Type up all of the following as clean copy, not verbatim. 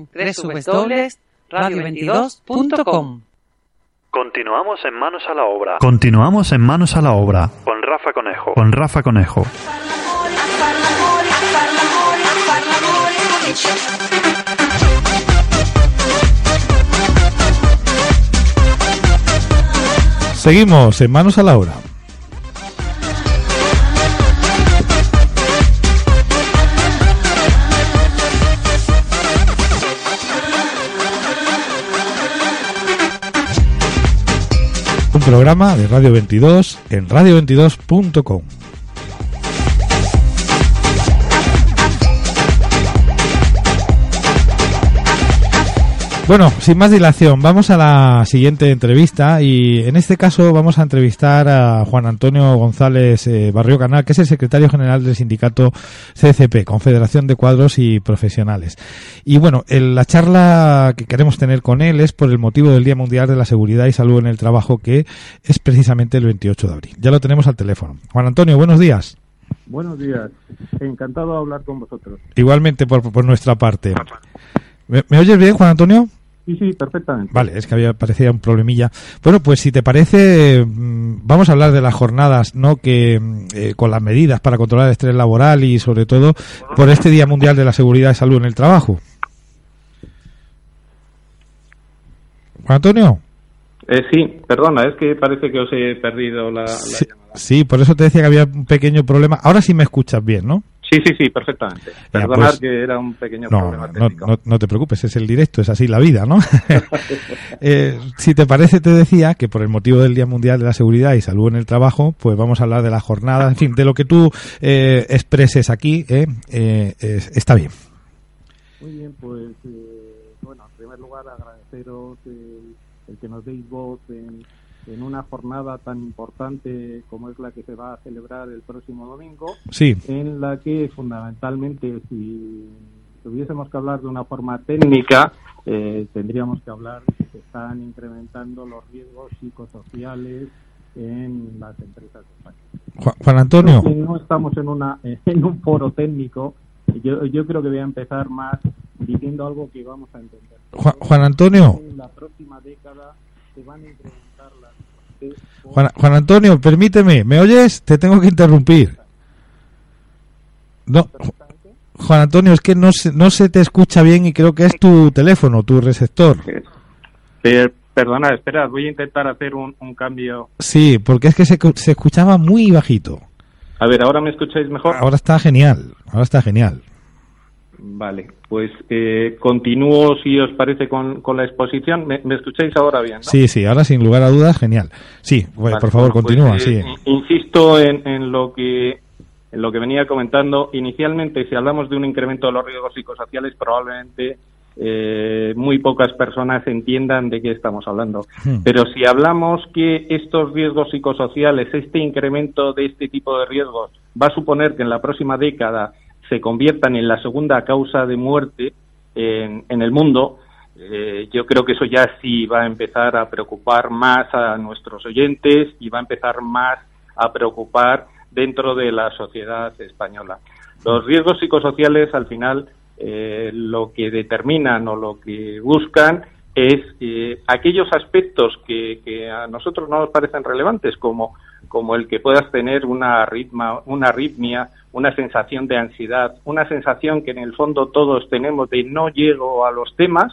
en www.radio22.com. Continuamos en Manos a la Obra. Continuamos en Manos a la Obra. Con Rafa Conejo. Con Rafa Conejo. Seguimos en Manos a la Obra. Un programa de Radio 22 en radio22.com. Bueno, sin más dilación, vamos a la siguiente entrevista y en este caso vamos a entrevistar a Juan Antonio González Barrio Canal, que es el secretario general del sindicato CCP, Confederación de Cuadros y Profesionales. Y bueno, la charla que queremos tener con él es por el motivo del Día Mundial de la Seguridad y Salud en el Trabajo, que es precisamente el 28 de abril. Ya lo tenemos al teléfono. Juan Antonio, buenos días. Buenos días, encantado de hablar con vosotros. Igualmente por nuestra parte. ¿Me oyes bien, Juan Antonio? Sí, perfectamente. Vale, es que parecía un problemilla. Bueno, pues si te parece, vamos a hablar de las jornadas, ¿no? Que con las medidas para controlar el estrés laboral y sobre todo por este Día Mundial de la Seguridad y Salud en el Trabajo. Juan Antonio. Sí, perdona, es que parece que os he perdido la llamada. Sí, por eso te decía que había un pequeño problema. Ahora sí me escuchas bien, ¿no? Sí, perfectamente. Perdonad, pues, que era un pequeño problema técnico. No te preocupes, es el directo, es así la vida, ¿no? Si te parece, te decía que por el motivo del Día Mundial de la Seguridad y Salud en el Trabajo, pues vamos a hablar de la jornada, en fin, de lo que tú expreses aquí, está bien. Muy bien, pues, bueno, en primer lugar agradeceros el que nos deis voz en una jornada tan importante como es la que se va a celebrar el próximo domingo, sí, en la que fundamentalmente, si tuviésemos que hablar de una forma técnica, tendríamos que hablar de que se están incrementando los riesgos psicosociales en las empresas de España. Juan Antonio. No estamos en un foro técnico. Yo creo que voy a empezar más diciendo algo que vamos a entender. Juan Antonio. En la próxima década se van a incrementar las... Juan Antonio, permíteme, ¿me oyes? Te tengo que interrumpir. No, Juan Antonio, es que no se te escucha bien y creo que es tu teléfono, tu receptor. Perdona, espera, voy a intentar hacer un cambio. Sí, porque es que se escuchaba muy bajito. A ver, ¿ahora me escucháis mejor? Ahora está genial. Vale, pues continúo, si os parece, con la exposición. ¿Me escucháis ahora bien, no? Sí, ahora sin lugar a dudas, genial. Sí, vale, por favor, continúa. Pues, sí. Insisto en lo que venía comentando. Inicialmente, si hablamos de un incremento de los riesgos psicosociales, probablemente muy pocas personas entiendan de qué estamos hablando. Pero si hablamos que estos riesgos psicosociales, este incremento de este tipo de riesgos, va a suponer que en la próxima década se conviertan en la segunda causa de muerte en el mundo, yo creo que eso ya sí va a empezar a preocupar más a nuestros oyentes y va a empezar más a preocupar dentro de la sociedad española. Los riesgos psicosociales, al final, lo que determinan o lo que buscan es aquellos aspectos que a nosotros no nos parecen relevantes, como el que puedas tener una arritmia, una sensación de ansiedad, una sensación que en el fondo todos tenemos de no llego a los temas.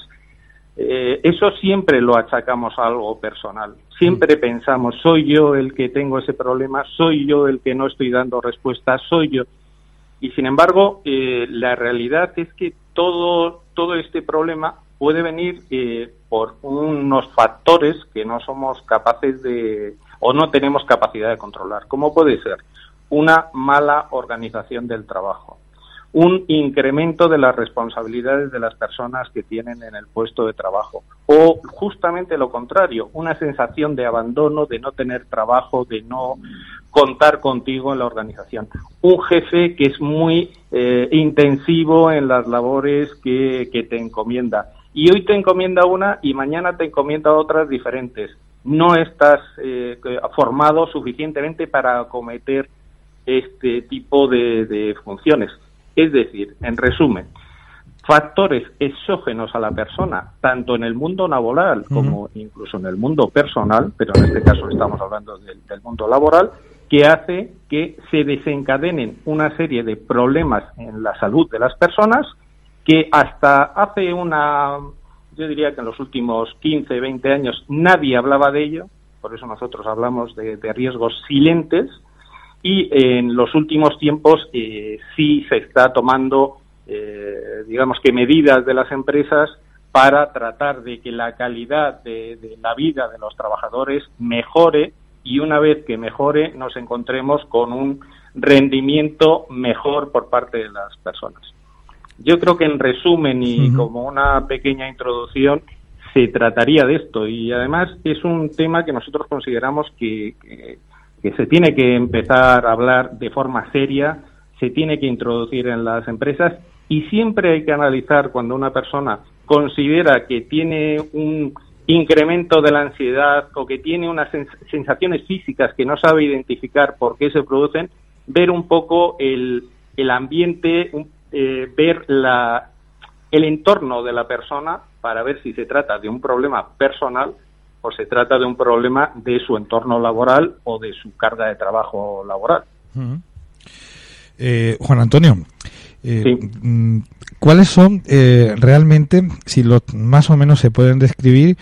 Eso siempre lo achacamos a algo personal. Siempre pensamos, soy yo el que tengo ese problema, soy yo el que no estoy dando respuesta, soy yo. Y sin embargo, la realidad es que todo este problema puede venir por unos factores que no somos capaces o no tenemos capacidad de controlar. ¿Cómo puede ser? Una mala organización del trabajo, un incremento de las responsabilidades de las personas que tienen en el puesto de trabajo, o justamente lo contrario, una sensación de abandono, de no tener trabajo, de no contar contigo en la organización. Un jefe que es muy intensivo en las labores que te encomienda. Y hoy te encomienda una y mañana te encomienda otras diferentes. No estás formado suficientemente para acometer este tipo de funciones. Es decir, en resumen, factores exógenos a la persona, tanto en el mundo laboral como incluso en el mundo personal, pero en este caso estamos hablando del mundo laboral, que hace que se desencadenen una serie de problemas en la salud de las personas que hasta hace yo diría que en los últimos 15, 20 años nadie hablaba de ello, por eso nosotros hablamos de riesgos silentes, y en los últimos tiempos sí se está tomando, digamos que medidas de las empresas para tratar de que la calidad de la vida de los trabajadores mejore, y una vez que mejore nos encontremos con un rendimiento mejor por parte de las personas. Yo creo que en resumen y como una pequeña introducción se trataría de esto, y además es un tema que nosotros consideramos que se tiene que empezar a hablar de forma seria, se tiene que introducir en las empresas, y siempre hay que analizar cuando una persona considera que tiene un incremento de la ansiedad o que tiene unas sensaciones físicas que no sabe identificar por qué se producen, ver un poco el ambiente, ver el entorno de la persona para ver si se trata de un problema personal o se trata de un problema de su entorno laboral o de su carga de trabajo laboral. Juan Antonio, sí. ¿Cuáles son realmente, si más o menos se pueden describir,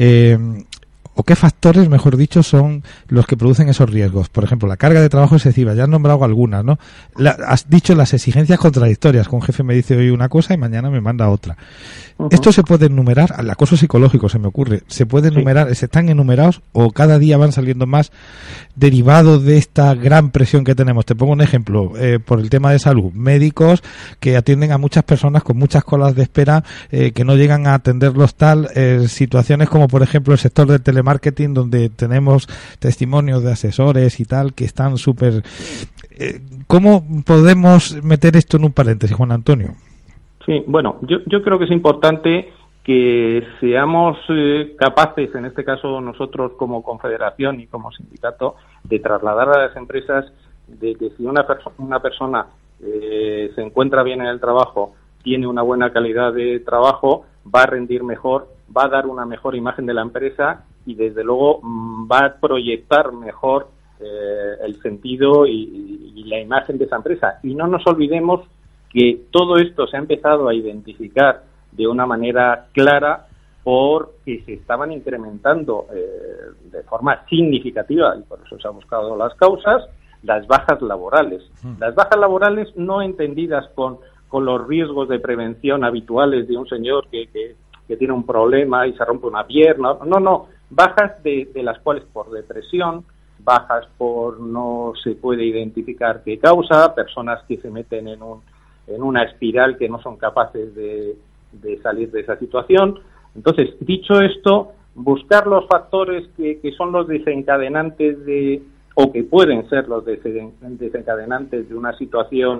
o qué factores, mejor dicho, son los que producen esos riesgos? Por ejemplo, la carga de trabajo excesiva, ya has nombrado algunas, ¿no? Has dicho las exigencias contradictorias, que un jefe me dice hoy una cosa y mañana me manda otra. ¿Esto se puede enumerar? El acoso psicológico, se me ocurre. ¿Se puede enumerar? ¿Se están enumerados o cada día van saliendo más derivados de esta gran presión que tenemos? Te pongo un ejemplo, por el tema de salud. Médicos que atienden a muchas personas con muchas colas de espera, que no llegan a atenderlos tal. Situaciones como, por ejemplo, el sector del telemarketing, donde tenemos testimonios de asesores y tal, que están súper... ¿Cómo podemos meter esto en un paréntesis, Juan Antonio? Sí, bueno, yo creo que es importante que seamos capaces, en este caso nosotros como confederación y como sindicato, de trasladar a las empresas de que si una persona se encuentra bien en el trabajo, tiene una buena calidad de trabajo, va a rendir mejor, va a dar una mejor imagen de la empresa y desde luego va a proyectar mejor el sentido y la imagen de esa empresa. Y no nos olvidemos que todo esto se ha empezado a identificar de una manera clara porque se estaban incrementando de forma significativa, y por eso se han buscado las causas, las bajas laborales. Las bajas laborales no entendidas con los riesgos de prevención habituales de un señor que tiene un problema y se rompe una pierna. No, bajas de las cuales por depresión, bajas por no se puede identificar qué causa, personas que se meten en una espiral que no son capaces de salir de esa situación. Entonces, dicho esto, buscar los factores que son los desencadenantes o que pueden ser los desencadenantes de una situación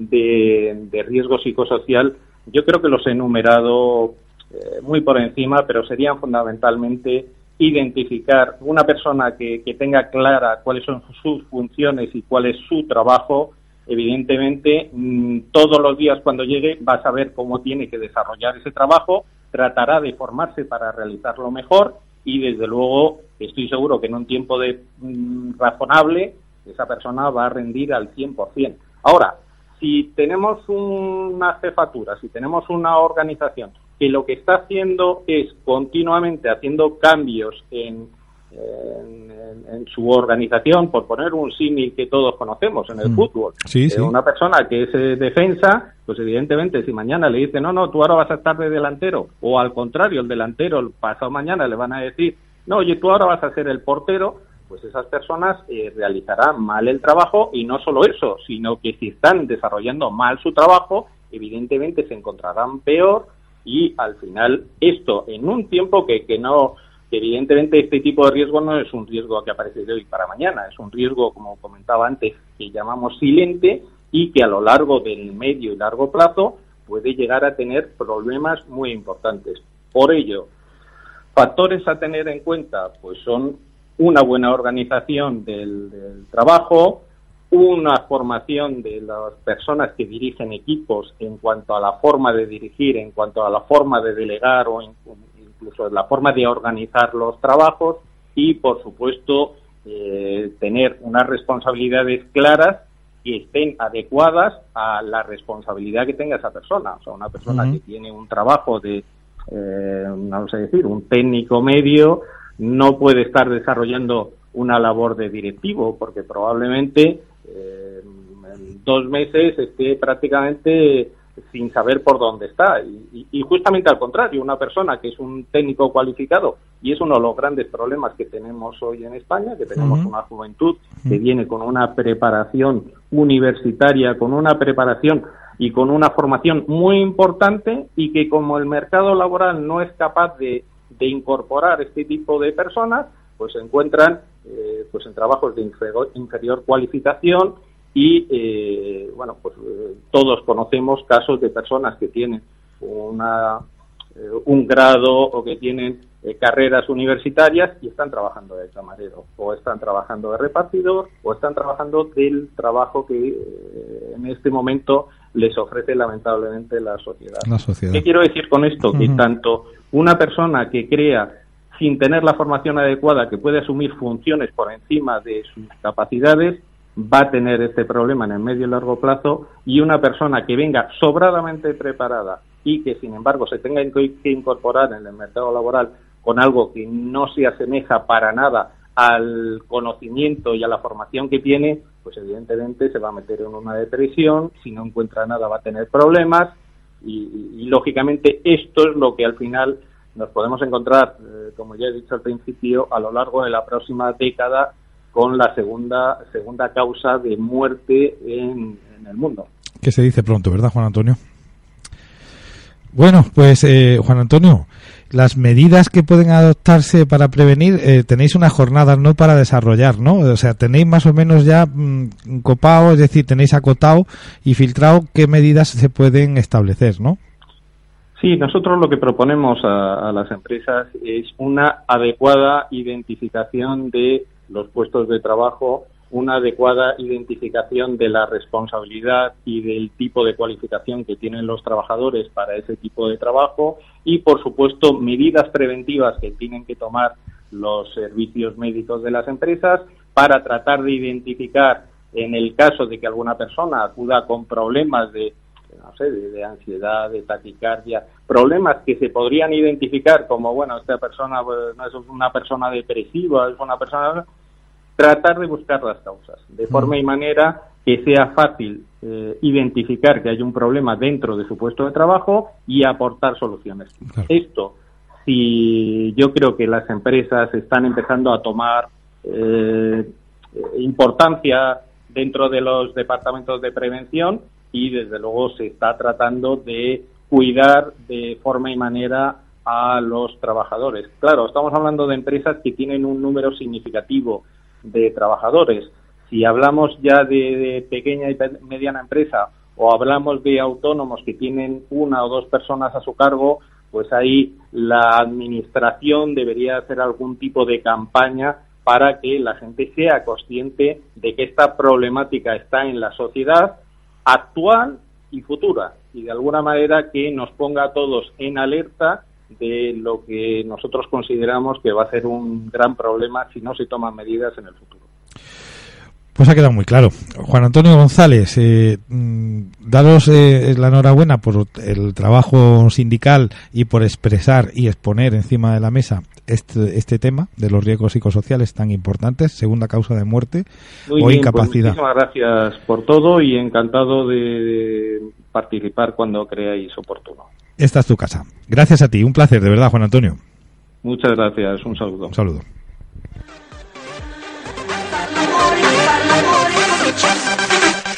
de riesgo psicosocial, yo creo que los he enumerado muy por encima, pero serían fundamentalmente identificar una persona que tenga clara cuáles son sus funciones y cuál es su trabajo. Evidentemente, todos los días cuando llegue va a saber cómo tiene que desarrollar ese trabajo, tratará de formarse para realizarlo mejor y, desde luego, estoy seguro que en un tiempo razonable esa persona va a rendir al 100%. Ahora, si tenemos una jefatura, si tenemos una organización que lo que está haciendo es continuamente haciendo cambios en su organización, por poner un símil que todos conocemos en el fútbol, sí. Una persona que es defensa, pues evidentemente si mañana le dicen no, tú ahora vas a estar de delantero, o al contrario, el delantero el pasado mañana le van a decir no, oye, tú ahora vas a ser el portero, pues esas personas realizarán mal el trabajo, y no solo eso, sino que si están desarrollando mal su trabajo, evidentemente se encontrarán peor, y al final esto en un tiempo que evidentemente este tipo de riesgo no es un riesgo que aparece de hoy para mañana, es un riesgo, como comentaba antes, que llamamos silente y que a lo largo del medio y largo plazo puede llegar a tener problemas muy importantes. Por ello, factores a tener en cuenta pues son una buena organización del trabajo, una formación de las personas que dirigen equipos en cuanto a la forma de dirigir, en cuanto a la forma de delegar o incluso la forma de organizar los trabajos y, por supuesto, tener unas responsabilidades claras que estén adecuadas a la responsabilidad que tenga esa persona. O sea, una persona que tiene un trabajo de, vamos a decir, un técnico medio, no puede estar desarrollando una labor de directivo, porque probablemente en 2 meses esté prácticamente sin saber por dónde está. Y justamente al contrario, una persona que es un técnico cualificado, y es uno de los grandes problemas que tenemos hoy en España, que tenemos una juventud que viene con una preparación universitaria, con una preparación y con una formación muy importante, y que como el mercado laboral no es capaz de incorporar este tipo de personas, pues se encuentran pues en trabajos de inferior cualificación y todos conocemos casos de personas que tienen un grado o que tienen carreras universitarias y están trabajando de camarero, o están trabajando de repartidor, o están trabajando del trabajo que en este momento les ofrece lamentablemente la sociedad. ¿Qué quiero decir con esto? Que tanto una persona que crea sin tener la formación adecuada, que puede asumir funciones por encima de sus capacidades, va a tener este problema en el medio y largo plazo, y una persona que venga sobradamente preparada y que sin embargo se tenga que incorporar en el mercado laboral con algo que no se asemeja para nada al conocimiento y a la formación que tiene, pues evidentemente se va a meter en una depresión, si no encuentra nada va a tener problemas y lógicamente esto es lo que al final nos podemos encontrar, como ya he dicho al principio, a lo largo de la próxima década con la segunda causa de muerte en el mundo. Que se dice pronto, ¿verdad, Juan Antonio? Bueno, pues Juan Antonio, las medidas que pueden adoptarse para prevenir, tenéis unas jornadas, ¿no?, para desarrollar, ¿no? O sea, tenéis más o menos ya copado, es decir, tenéis acotado y filtrado qué medidas se pueden establecer, ¿no? Sí, nosotros lo que proponemos a las empresas es una adecuada identificación de los puestos de trabajo, una adecuada identificación de la responsabilidad y del tipo de cualificación que tienen los trabajadores para ese tipo de trabajo y, por supuesto, medidas preventivas que tienen que tomar los servicios médicos de las empresas para tratar de identificar, en el caso de que alguna persona acuda con problemas de ansiedad, de taquicardia, problemas que se podrían identificar como, bueno, esta persona no es una persona depresiva, es una persona... Tratar de buscar las causas, de forma y manera que sea fácil identificar que hay un problema dentro de su puesto de trabajo y aportar soluciones. Claro. Esto, si yo creo que las empresas están empezando a tomar importancia dentro de los departamentos de prevención y desde luego se está tratando de cuidar de forma y manera a los trabajadores. Claro, estamos hablando de empresas que tienen un número significativo de trabajadores. Si hablamos ya de pequeña y mediana empresa o hablamos de autónomos que tienen 1 o 2 personas a su cargo, pues ahí la administración debería hacer algún tipo de campaña para que la gente sea consciente de que esta problemática está en la sociedad actual y futura, y de alguna manera que nos ponga a todos en alerta de lo que nosotros consideramos que va a ser un gran problema si no se toman medidas en el futuro. Pues ha quedado muy claro. Juan Antonio González, daros la enhorabuena por el trabajo sindical y por expresar y exponer encima de la mesa este tema de los riesgos psicosociales tan importantes, segunda causa de muerte o incapacidad. Pues muchísimas gracias por todo y encantado de participar cuando creáis oportuno. Esta es tu casa. Gracias a ti, un placer, de verdad, Juan Antonio. Muchas gracias, un saludo. Un saludo.